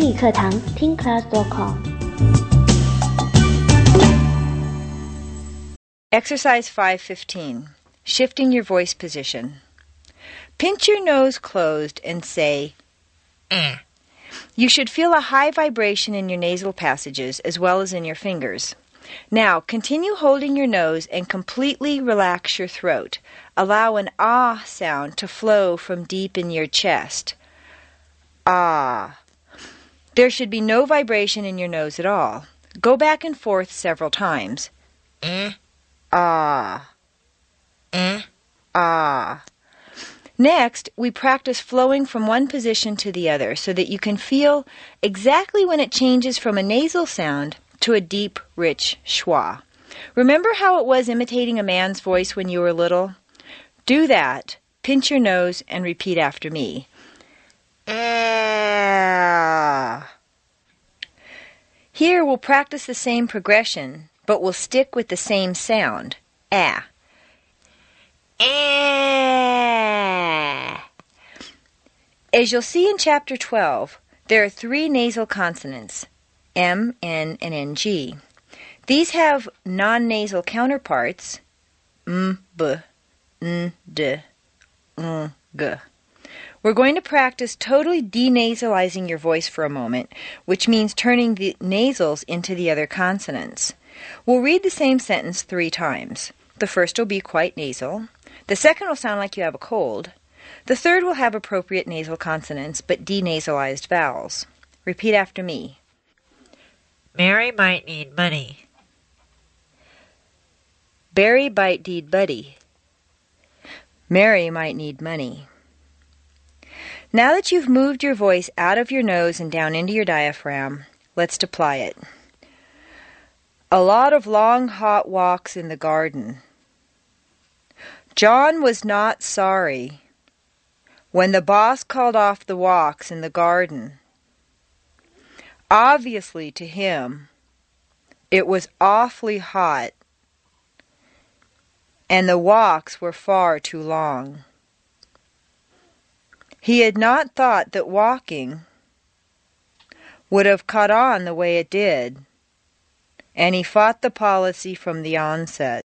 英语课堂听 class.com。 Exercise 515. Shifting your voice position. Pinch your nose closed and say, eh. You should feel a high vibration in your nasal passages as well as in your fingers. Now, continue holding your nose and completely relax your throat. Allow an ah sound to flow from deep in your chest. Ah. There should be no vibration in your nose at all. Go back and forth several times. Ah. Ah. Next, we practice flowing from one position to the other so that you can feel exactly when it changes from a nasal sound to a deep, rich schwa. Remember how it was imitating a man's voice when you were little? Do that, pinch your nose, and repeat after me. Here we'll practice the same progression, but we'll stick with the same sound. Ah. As you'll see in Chapter 12, there are 3 nasal consonants, M, N, and NG. These have non-nasal counterparts, M, B, N, D, N, G. We're going to practice totally denasalizing your voice for a moment, which means turning the nasals into the other consonants. We'll read the same sentence 3 times. The first will be quite nasal. The second will sound like you have a cold. The third will have appropriate nasal consonants but denasalized vowels. Repeat after me. Mary might need money. Barry might need buddy. Mary might need money. Now that you've moved your voice out of your nose and down into your diaphragm, let's apply it. A lot of long, hot walks in the garden. John was not sorry when the boss called off the walks in the garden. Obviously, to him, it was awfully hot, and the walks were far too long. He had not thought that walking would have caught on the way it did, and he fought the policy from the onset.